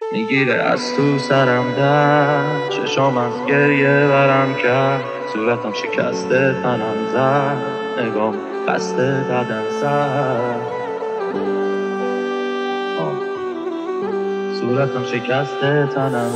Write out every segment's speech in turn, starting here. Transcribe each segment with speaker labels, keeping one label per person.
Speaker 1: میگیره از تو سرم در چشام از گریه برم کرد، صورتم شکسته تنم زد، نگام قصد بدن زد، صورتم شکسته تنم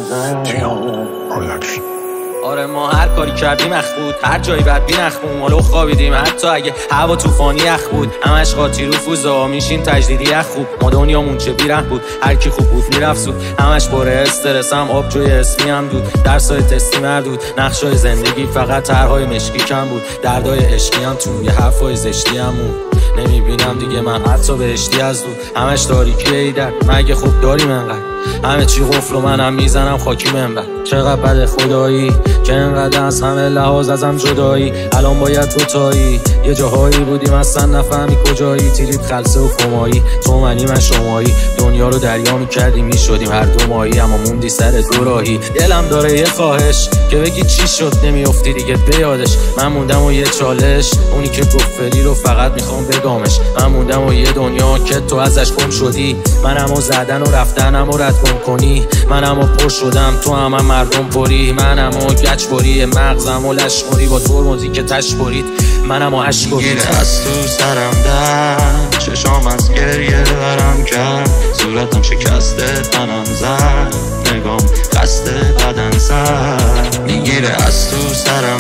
Speaker 1: زد.
Speaker 2: آره ما هر کاری کردیم اخ بود، هر جایی بد بی نخمون مالو خوابیدیم، حتی اگه هوا طوفانی اخ بود، همش قاطی رو فوزا میشین تجدیدی اخ خوب. ما دنیامون چه بیره بود، هر کی خوب بود میرفت زود، همش باره استرسم آب جوی اسمی هم دود، درسای تستی مردود، نقشای زندگی فقط طرحهای مشکی کم بود، دردای عشقی هم تو یه حرفای زشتی همون نمیبینم دیگه من حتی بهشتی از دود، همش تاریکی ایدر مگه خوب داریم انقدر، همه چی قفل و منم میزنم خاکی منبر، چقدر بده خدایی که انقدر از همه لحاظ ازم جدایی، الان باید دوتایی یه جاهایی بودیم اصلا نفهمی کجایی، تیرید خلصه و کمایی، تو منی من شمایی، دنیا رو دریا میکردیم میشدیم هر دو ماهی، اما موندی سر دو راهی. دلم داره یه خواهش که بگی چی شد نمیافتی دیگه بیادش، من موندم و یه چالش اونی که گفت فری رو فقط میخوام بگامش، من موندم و یه دنیا که تو ازش گم شدی، منمو زدن و رفتنمو رد گم کنی، منمو پر شدم تو همه مردم پری، منمو گچ بری مغزمو لشخوری با ترمزی که تش برید، منمو عشق برید.
Speaker 1: از تو سرم در چشام از گریه برم کرد، صورتم شکسته تنم زد، نگام قصد بدن زد. میگیره از تو سرم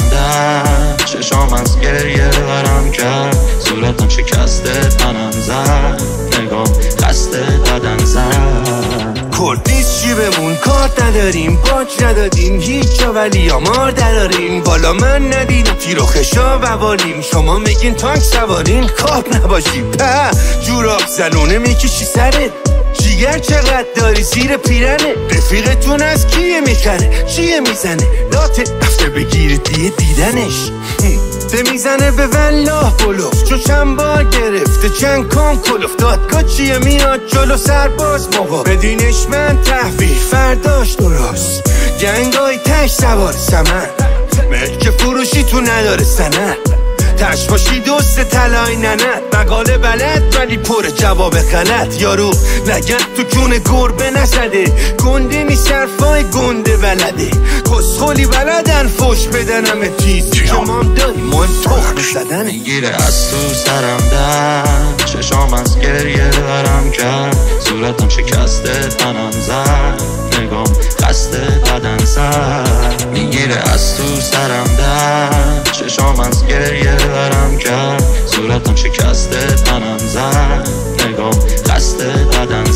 Speaker 1: در چشام از گریه برم کرد، صورتم شکسته تنم زد، نگام قصد بدن زد.
Speaker 3: کرد نیست جیبمون کار نداریم، باج ندادیم هیچ جا ولی آمار دراریم، بالا من ندیدم تیر و خشا بوالیم، شما میگین تانک سوارین کاب نباشی په جوراب زنونه میکشی سرت، جیگر چقدر داری زیر پیرنه، رفیقتون از کیه میخره چیه میزنه، لاته رفته بگیره دیدنش ده میزنه به والله بلوف، چون چند بار گرفته چند کام کلوف، دادگاه چیه میاد جلو سرباز موقع بدینش من تحویل فرداش درست، گنگای تش سوار سمن ملک فروشی تو نداره سند، تش باشی دوست طلای ننت، مقاله بلد ولی پر جواب غلط، یارو لگن تو جون گربه نزده، گنده نیست حرفای گنده بلده، کسخولی بلدن فوش بدن همه چیز که مام داریم من تخم زدنه.
Speaker 1: میگیره از تو سرم در چشام از گریه برم کرد، صورتم شکسته تنم زد، نگام قصد بدن زد. میگیره از تو سرم در چشام از گریه برم کرد، صورتم شکسته تنم زد، نگام قصد بدن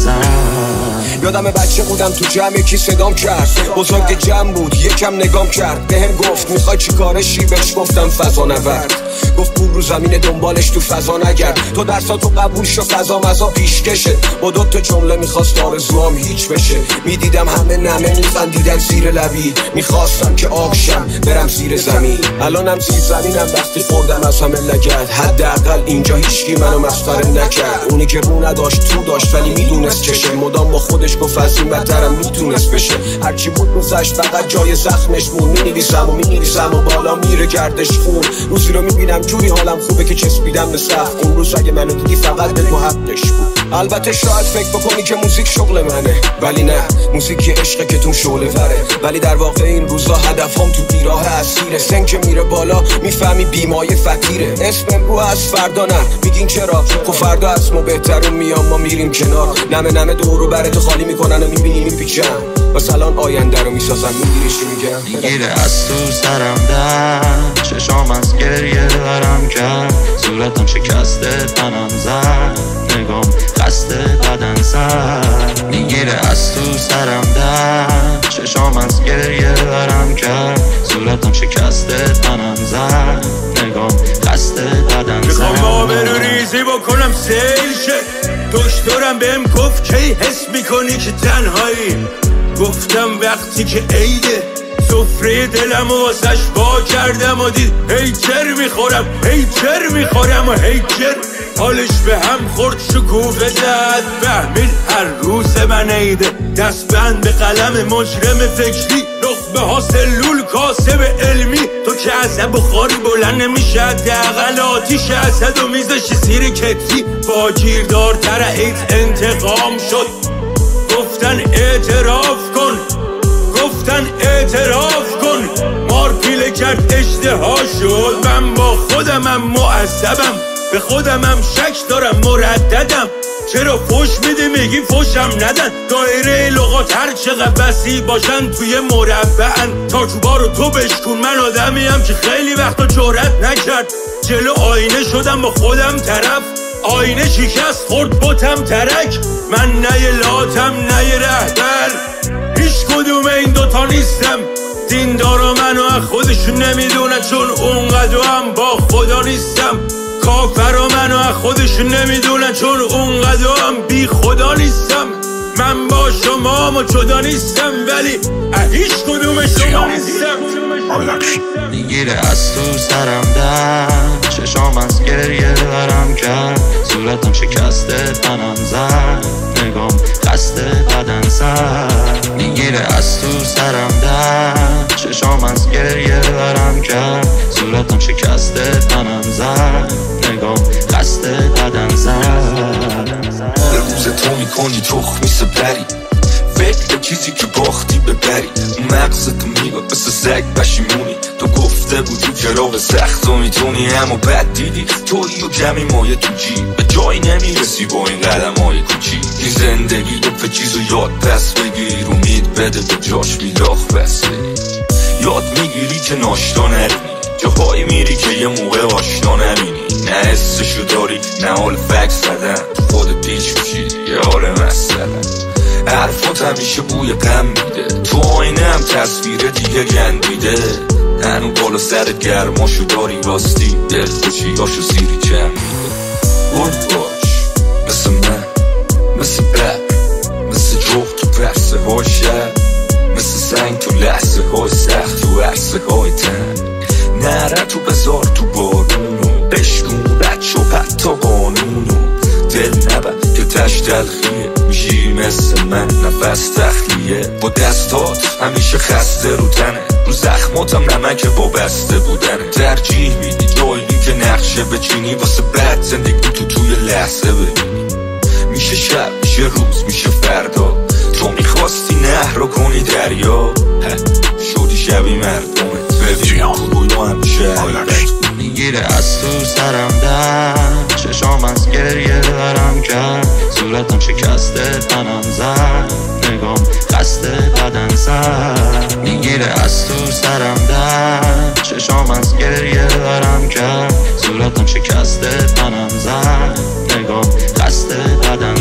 Speaker 1: زد.
Speaker 4: یادم بچه بودم تو جمع یکی صدام کرد، بزرگ جمع بود یکم نگام کرد، بهم گفت میخوای چی کارشی، بهش گفتم فضا نورد، گفت پول رو زمین دنبالش تو فضا نگرد، تو درساتو قبول شو فضا مزا پیشکشه، با دوتا جمله میخواست آرزوام هیچ بشه، میدیدم همه نمه میخندیدن زیر لبی، میخواستم که آبشم برم زیر زمین، الانم زیر زمینم وقتی خوردم از همه لگد، حداقل اینجا هیچکی منو مسخره نکرد، اونی که رو نداشت تو داشت ولی میدونست چشه، مدام با خودش گفت از این بدترم میتونست بشه، هرچی بود گذشت فقط جای زخمش مون، مینویسم و بالا میره گردش خون، روزی رو میبینم جوری حالم خوبه که چسبیدم به سقف، اون روز اگه منو دیدی فقط به تو حقش بود. البته شاید فکر بکنی که موزیک شغل منه، ولی نه، موزیک یه عشقه که تو شعله وره، ولی در واقع این روزا هدفم تو بیراه اسیره، سن که میره بالا میفهمی بیمایه فقیره، اسمم رو از فردا نه میگین چرا، خب فردا از ما بهترون میام ما میریم کنار، نمه دورو براتو خالی میکنن و میبینی میپیچن، مثلا آینده رو میسازن میگیری چی میگم.
Speaker 1: میگیره از تو سرم در چشام از گریه برم کرد، صورتم شکسته تنم زد، نگام قصد بدن زد. میگیره از تو سرم در چشام از گریه برم کرد، صورتم شکسته تنم زد، نگام قصد بدن زد.
Speaker 3: میخوام آبرو ریزی بکنم سیل شه، دکترم بهم گفت کی حس میکنی که تنهایی، گفتم وقتی که عیده سفره دلم و واسش با کردم و دید هیچر میخورم و هیچر حالش به هم خورد شکوفه زد، فهمید هر روز من عیده، دست بند به قلم مجرم فکری، لقمه ها سلول کاسب علمی، تو که عصب بخاری بلند نمیشه، حداقل آتیش اسد و میزشی زیر کتری، با گیردارتر ایت انتقام شد، گفتن اعتراف
Speaker 5: رفته ها شد. من با خودمم معذبم، به خودمم شک دارم مرددم. چرا فوش میدی میگی فوشم ندن؟ دایره لغات هر چقدر وسیع باشن توی مربعن. تا چوبا رو تو بشکن، من آدمیم که خیلی وقتا جرأت نکرد. جلو آینه شدم با خودم طرف، آینه شکست خورد باتم ترک. من نه یه لاتم نه یه رهبر، هیچ کدوم این دوتا نیستم. دیندارا منو از خودشون نمیدونن، چون اونقدر هم با خدا نیستم. کافرا منو از خودشون نمیدونن، چون اونقدر هم بی خدا نیستم. من با شما ما جدا نیستم، ولی هیچ کدوم شما نیستم.
Speaker 1: میگیره از تو سرم در، چشام از گریه برم کرد. صورتم شکسته تنم زد، نگام خسته بدن سر. میگیره از تو سرم در، چشام از گریه برم کرد. صورتم شکسته تنم زد، نگام خسته بدن زد.
Speaker 6: به روز تو میکنی تخمی سپری، فکر چیزی که باختی ببری. مغزتو میگه مثل سگ پشیمونی، تو گفته بودی چراغ سخت و میتونی، اما بد دیدی تویی و کمی مایه تو جیب. به جایی نمیرسی با این قدم های کوچی. این زندگی دو چیزو یاد پس بگیر، امید بده به جاش بیلاخ بسته. یاد میگیری که ناشتا نرینی، جاهایی میری که یه موقع آشنا نبینی. نه حسشو داری نه حال فکر زدن، تو خود پیچ میشی یه حال مسئله. حرفات همیشه بوی غم میده، تو آینه هم تصویر دیگه گندیده. هنو بالا سرت گرماشو داری راستی، دل خوشیاشو سیری چمیده. بود باش مثل من، مثل بر، مثل جغ تو پرسه های شهر، مثل سنگ تو لحظه های سخت تو عرصه های تن. نره تو بذار تو بارونو، بشکون بچه و حتی قانونو. دل نبر که تش تلخیه، میشی مثل من نفس تخلیه. با دستات همیشه خسته رو تنه، رو زخماتم نمک با بسته بودنه. ترجیح میدی جایی که نقشه بچینی، واسه بعد زندگی تو توی لحظه ببینی. میشه شب میشه روز میشه فردا، تو میخواستی نهر رو کنی دریا. شدی شبی مردمت، ببین رویا همیشه حقیقت.
Speaker 1: میگیره از تو سرم در، چشام از گریه برم کرد. صورتم شکسته تنم زد، نگام خسته بدن سر. میگیره از تو سرم در، چشام از گریه برم کرد. صورتم شکسته تنم زد، نگام خسته بدن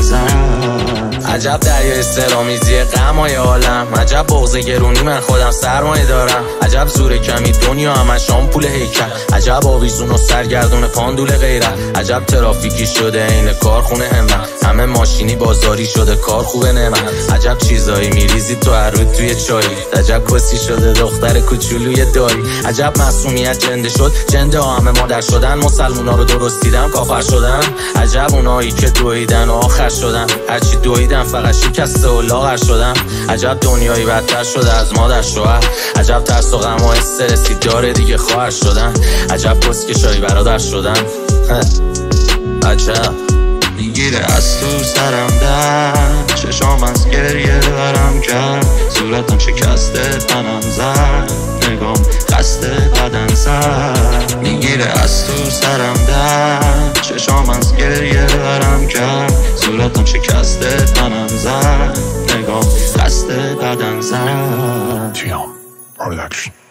Speaker 1: سر.
Speaker 2: عجب دریای سرامیزی غمای عالم، عجب بغض گرونی من خودم سرمایه دارم. عجب زور کمی دنیا همش آمپول هیکل، عجب آویزون و سرگردون پاندول غیرت. عجب ترافیکی شده این کارخونه همت، همه ماشینی بازاری شده کار خوبه نمت. عجب چیزایی میریزی تو هر روز توی چایی، عجب کسی شده دختر کوچولوی دایی. عجب معصومیت جنده شد، جنده ها همه مادر شدن. مسلمونا رو درست دیدم کافر شدن. عجب اونایی که دویدن و آخر شدن، هرچی دویدن فقط شکسته و لاغر شدن. عجب دنیایی بدتر شده از مادر شوهر، عجب ترس و غم و استرسی داره دیگه خواهر شدن. عجب کسکشایی برادر شدن. عجب
Speaker 1: میگیره از تو سرم در، چشام از گریه برم کرد. صورتم شکسته تنم زد، نگام خسته بدن سر. میگیره از تو سرم در، چشام از گریه برم کرد. صورتم شکسته تنم زد، نگام خسته بدن سر.
Speaker 7: Production.